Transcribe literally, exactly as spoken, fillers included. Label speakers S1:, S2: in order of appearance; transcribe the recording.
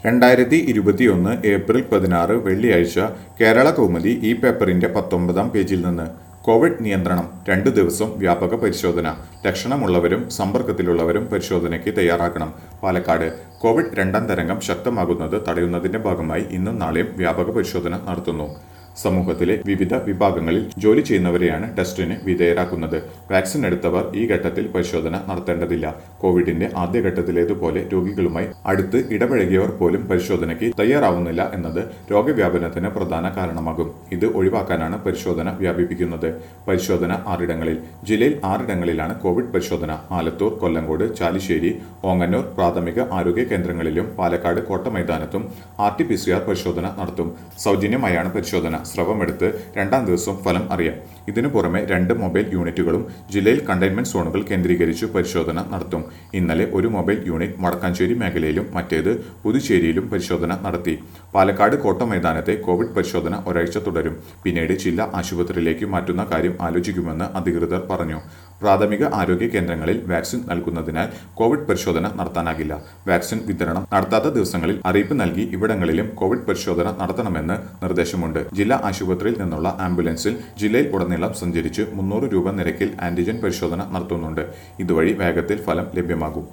S1: രണ്ടായിരത്തി ഇരുപത്തിയൊന്ന് ഏപ്രിൽ പതിനാറ് വെള്ളിയാഴ്ച കേരള കൗമുദി ഈ പേപ്പറിന്റെ പത്തൊമ്പതാം പേജിൽ നിന്ന് കോവിഡ് നിയന്ത്രണം രണ്ടു ദിവസം വ്യാപക പരിശോധന ലക്ഷണമുള്ളവരും സമ്പർക്കത്തിലുള്ളവരും പരിശോധനയ്ക്ക് തയ്യാറാക്കണം. പാലക്കാട് കോവിഡ് രണ്ടാം തരംഗം ശക്തമാകുന്നത് തടയുന്നതിന്റെ ഭാഗമായി ഇന്നും നാളെയും വ്യാപക പരിശോധന നടത്തുന്നു. സമൂഹത്തിലെ വിവിധ വിഭാഗങ്ങളിൽ ജോലി ചെയ്യുന്നവരെയാണ് ടെസ്റ്റിന് വിധേയരാക്കുന്നത്. വാക്സിൻ എടുത്തവർ ഈ ഘട്ടത്തിൽ പരിശോധന നടത്തേണ്ടതില്ല. കോവിഡിന്റെ ആദ്യഘട്ടത്തിലേതുപോലെ രോഗികളുമായി അടുത്ത് ഇടപഴകിയവർ പോലും പരിശോധനയ്ക്ക് തയ്യാറാവുന്നില്ല എന്നത് രോഗവ്യാപനത്തിന് പ്രധാന കാരണമാകും. ഇത് ഒഴിവാക്കാനാണ് പരിശോധന വ്യാപിപ്പിക്കുന്നത്. പരിശോധന ആറിടങ്ങളിൽ. ജില്ലയിൽ ആറിടങ്ങളിലാണ് കോവിഡ് പരിശോധന. ആലത്തൂർ, കൊല്ലങ്കോട്, ചാലിശ്ശേരി, ഓങ്ങന്നൂർ പ്രാഥമിക ആരോഗ്യ കേന്ദ്രങ്ങളിലും പാലക്കാട് കോട്ടമൈതാനത്തും R T P C R പരിശോധന നടത്തും. സൗജന്യമായാണ് പരിശോധന. സ്രവമെടുത്ത് രണ്ടാം ദിവസം ഫലം അറിയാം. ഇതിനു പുറമെ രണ്ട് മൊബൈൽ യൂണിറ്റുകളും ജില്ലയിൽ കണ്ടെയ്ൻമെന്റ് സോണുകൾ കേന്ദ്രീകരിച്ചു പരിശോധന നടത്തും. ഇന്നലെ ഒരു മൊബൈൽ യൂണിറ്റ് വടക്കാഞ്ചേരി മേഖലയിലും മറ്റേത് പുതുച്ചേരിയിലും പരിശോധന നടത്തി. പാലക്കാട് കോട്ടമൈതാനത്തെ കോവിഡ് പരിശോധന ഒരാഴ്ച തുടരും. പിന്നീട് ജില്ലാ ആശുപത്രിയിലേക്ക് മാറ്റുന്ന കാര്യം ആലോചിക്കുമെന്ന് അധികൃതർ പറഞ്ഞു. പ്രാഥമിക ആരോഗ്യ കേന്ദ്രങ്ങളിൽ വാക്സിൻ നൽകുന്നതിനാൽ കോവിഡ് പരിശോധന നടത്താനാകില്ല. വാക്സിൻ വിതരണം നടത്താത്ത ദിവസങ്ങളിൽ അറിയിപ്പ് നൽകി ഇവിടങ്ങളിലും കോവിഡ് പരിശോധന നടത്തണമെന്ന് നിർദ്ദേശമുണ്ട്. ജില്ലാ ആശുപത്രിയിൽ നിന്നുള്ള ആംബുലൻസിൽ ജില്ലയിൽ ഉടനീളം സഞ്ചരിച്ച് മുന്നൂറ് രൂപ നിരക്കിൽ ആന്റിജൻ പരിശോധന നടത്തുന്നുണ്ട്. ഇതുവഴി വേഗത്തിൽ ഫലം ലഭ്യമാകും.